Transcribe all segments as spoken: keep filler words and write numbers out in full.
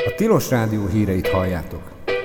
A Tilos Rádió híreit halljátok.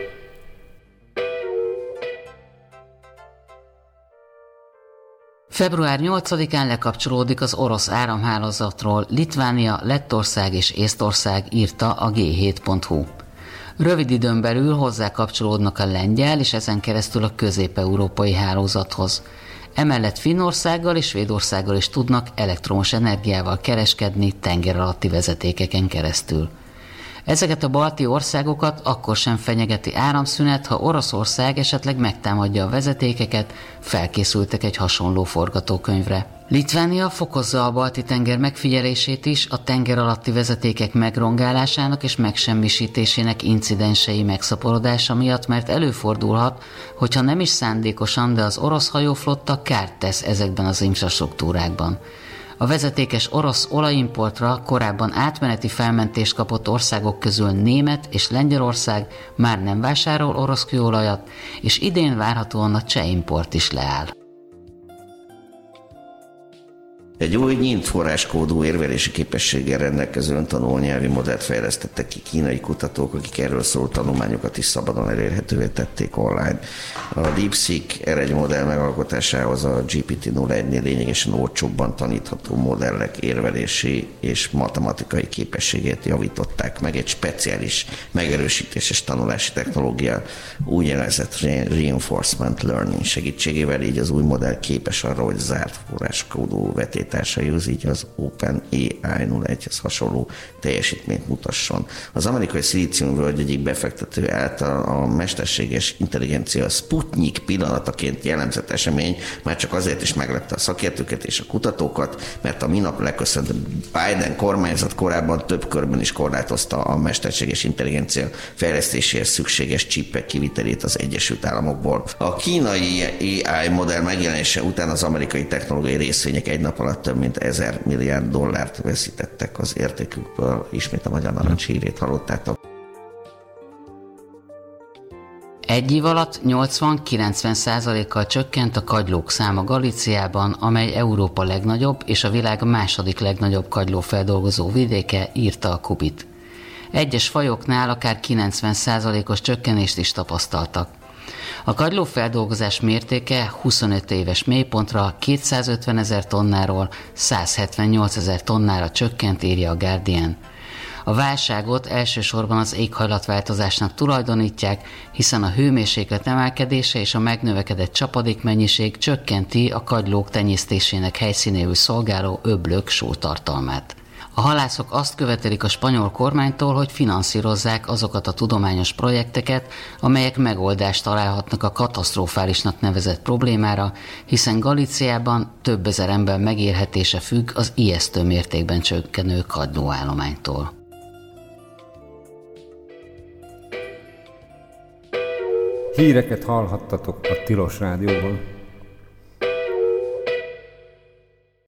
február nyolcadikán lekapcsolódik az orosz áramhálózatról Litvánia, Lettország és Észtország, írta a gé hét pont hú. Rövid időn belül hozzá kapcsolódnak a lengyel és ezen keresztül a közép-európai hálózathoz. Emellett Finnországgal és Svédországgal is tudnak elektromos energiával kereskedni tenger alatti vezetékeken keresztül. Ezeket a balti országokat akkor sem fenyegeti áramszünet, ha Oroszország esetleg megtámadja a vezetékeket, felkészültek egy hasonló forgatókönyvre. Litvánia fokozza a Balti-tenger megfigyelését is a tenger alatti vezetékek megrongálásának és megsemmisítésének incidensei megszaporodása miatt, mert előfordulhat, hogyha nem is szándékosan, de az orosz hajóflotta kárt tesz ezekben az infrastruktúrákban. A vezetékes orosz olajimportra korábban átmeneti felmentést kapott országok közül Német és Lengyelország már nem vásárol orosz kőolajat, és idén várhatóan a cseh import is leáll. Egy új nyílt forráskódú érvelési képességgel rendelkező öntanuló nyelvi modellt fejlesztettek ki kínai kutatók, akik erről szóló tanulmányokat is szabadon elérhetővé tették online. A DeepSeek er egy modell megalkotásához a gé pé té nulla egynél lényegesen olcsóbban tanítható modellek érvelési és matematikai képességét javították meg egy speciális megerősítéses tanulási technológia, úgynevezett reinforcement learning segítségével, így az új modell képes arra, hogy zárt forráskódú vetét társaihoz, így az OpenAI nulla egyhez hasonló teljesítményt mutasson. Az amerikai szilíciumvölgy egyik befektető által a mesterséges intelligencia Sputnik pillanataként jellemzett esemény már csak azért is meglepte a szakértőket és a kutatókat, mert a minap leköszönt Biden kormányzat korábban több körben is korlátozta a mesterséges intelligencia fejlesztéséhez szükséges csipek kivitelét az Egyesült Államokból. A kínai á i modell megjelenése után az amerikai technológiai részvények egy nap alatt több mint ezer milliárd dollárt veszítettek az értékükből. Ismét a Magyar Narancs hírét hallottátok. Egy év alatt nyolcvan-kilencven százalékkal csökkent a kagylók száma Galíciában, amely Európa legnagyobb és a világ második legnagyobb kagylófeldolgozó vidéke, írta a Kubit. Egyes fajoknál akár kilencven százalékos csökkenést is tapasztaltak. A kagylófeldolgozás mértéke huszonöt éves mélypontra kétszázötven ezer tonnáról százhetvennyolc ezer tonnára csökkent, írja a Guardian. A válságot elsősorban az éghajlatváltozásnak tulajdonítják, hiszen a hőmérséklet emelkedése és a megnövekedett csapadékmennyiség csökkenti a kagylók tenyésztésének helyszínéül szolgáló öblök sótartalmát. A halászok azt követelik a spanyol kormánytól, hogy finanszírozzák azokat a tudományos projekteket, amelyek megoldást találhatnak a katasztrofálisnak nevezett problémára, hiszen Galíciában több ezer ember megélhetése függ az ijesztő mértékben csökkenő kagylóállománytól. Híreket hallhattatok a Tilos Rádióban.